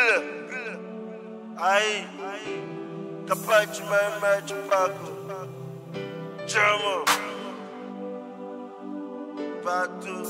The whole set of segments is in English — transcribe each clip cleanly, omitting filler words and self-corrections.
Aí, capaz de mais de pago. Chama. Pato.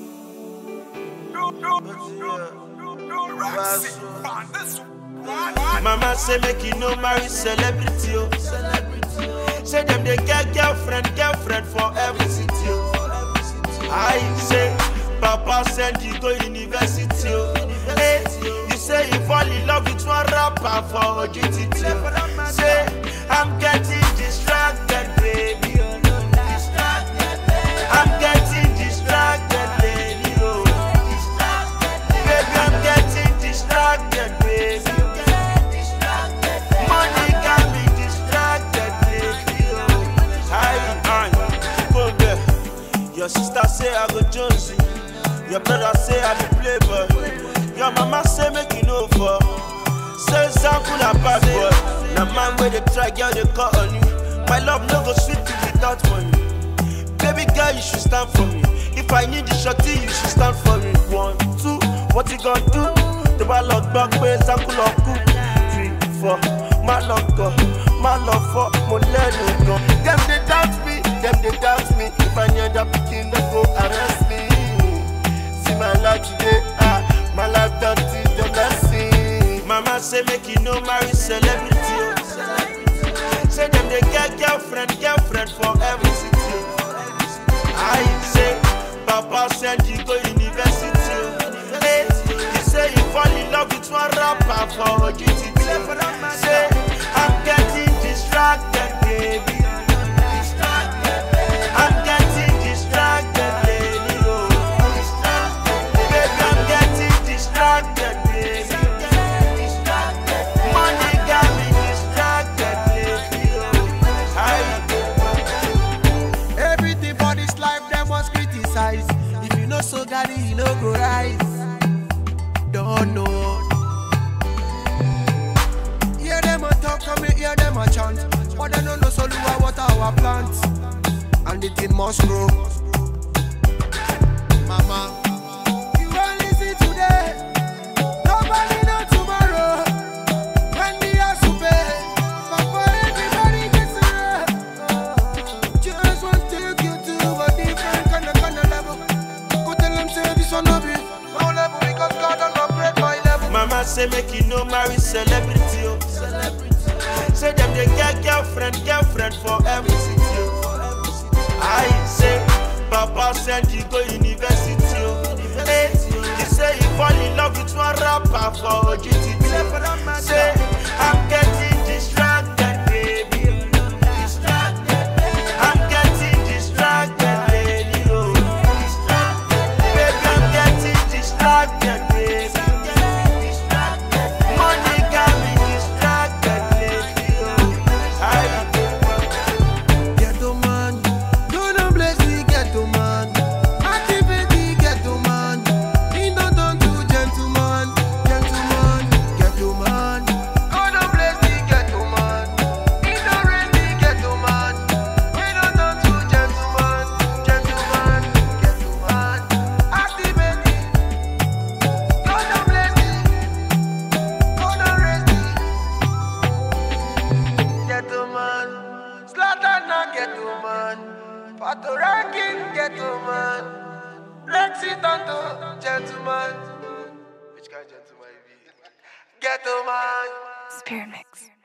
Mama say make you no marry celebrity, oh. Say them they get girlfriend for every city, oh. I say Papa send you go university, oh. Hey, you say you fall in love with one rapper for GTT, oh. Say I'm getting distracted, baby. I'm getting distracted, baby. Oh. Baby, I'm getting distracted, baby. Money got me distracted, baby. Oh. I go there. Your sister say I go Jonesy. Your brother say I be playboy. Your mama say make you know for. Say something about boy. Now man where they try, girl they call on you. My love no go sweet you without money. Baby girl, you should stand for me. If I need the shorty, you should stand for me. 1, 2, what you gonna do? The ball lock back, ways, and cool up, 3, 4, my love go, my love for, my let it go. Them they doubt me, If I need that picking, they go arrest me. See my life today, my life dirty, them let's see. Mama say make you no marry celebrity, oh. Say them they get girlfriend for every city. I say, Papa send you go university. Hey, you say you fall in love with one rapper for GTT. Say, I'm getting distracted, baby. I'm getting distracted, baby. Oh. Baby, I'm getting distracted, baby. Money got me distracted, baby. Oh. Everything for this life them was criticized. If you know so God, you no go rise. Don't know. Hear them a talk, come here, hear them a chant. But they don't know so what our plants. And the thing must grow. Mama, you only see today. Nobody know tomorrow. When we have to pay. But for everybody gets around. Just want to take you to a different kind of level. Go tell them say this one no be no level because God don't operate my level. Mama say make you no marry celebrity, oh. Say them they get girlfriend for every city, oh. I say Papa send you go university, oh. Hey, you say you fall in love with one rapper for GTT. Say I'm getting distracted, baby. I'm getting distracted, baby. Oh. Baby, I'm getting distracted, baby. Money got me distracted, baby. Oh. Ghetto man, don't bless the ghetto man. Activate the ghetto man. He not done to gentleman. Ghetto man. God don't bless the ghetto man. He don't raise the ghetto man. We not done to gentleman. Activate the. God don't bless the. God don't raise the ghetto man. Slaughter na ghetto man. Pato ranking ghetto man. Lexi Tonto gentleman. Which kind of gentleman you be? Ghetto man. Spirit Mix.